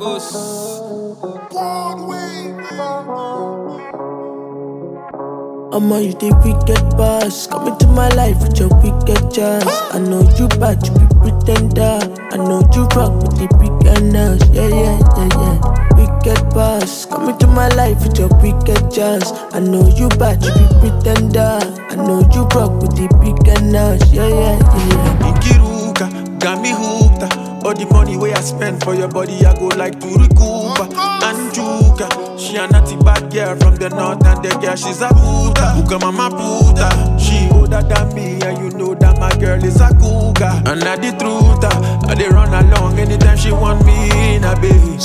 I'ma you the wicked boss. Come into my life with your wicked jazz. I know you bad, you be pretender. I know you rock with the big girls. Yeah. Wicked boss. Come into my life with your wicked jazz. I know you bad, you be pretender. I know you rock with the big girls. Yeah. Inkiruka, got me hooked. All the money where I spend for your body, I go like to recoup. Anjuka, she a naughty bad girl from the north, and the girl she's a puta. Uka mama puta, she older than me, and you know that my girl is a cougar. And I the truth, I dey run along anytime she want me in a bed.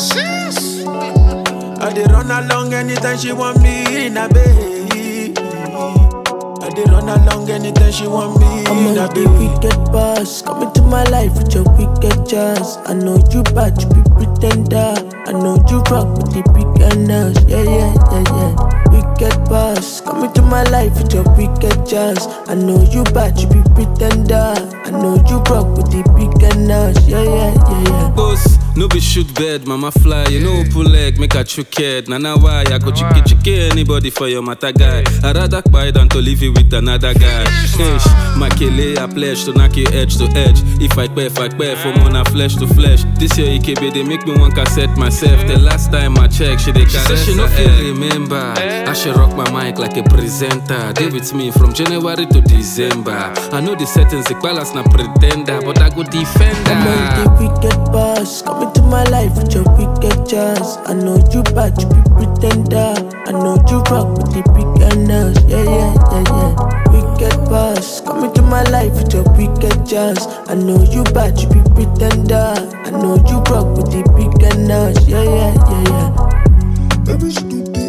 I dey run along anytime she want me in a bed. I dey run along anytime she want me in a bed. I'm the wicked boss. Come into my life with your wicked jazz. I know you bad, you be pretender. I know you rock with the big girls. Yeah. Wicked boss. Come into my life with your wicked jazz. I know you bad, you be pretender. I know you rock with the big girls. Yeah. Boss, no be shoot bed, mama fly. You know pull leg, make a trick head. Nana why I go chicky anybody for your matter guy. I rather buy than to leave it with another guy. Ish, Makele, I pledge to knock you edge to edge. If I pay for money flesh to flesh. This year EKB they make me one cassette myself. The last time I checked, she dey caress. She no feel remember. I should rock my mic like a presenter. They with me from January to December. I know the settings, the balance na pretender, but I go defender. I'm the wicked boss. Come into my life with your wicked jazz. I know you bad, you be pretender. I know you rock with the big girls. Yeah. Wicked boss. Come into my life with your wicked jazz. I know you bad, you be pretender. I know you rock with the big girls. Yeah. Baby, je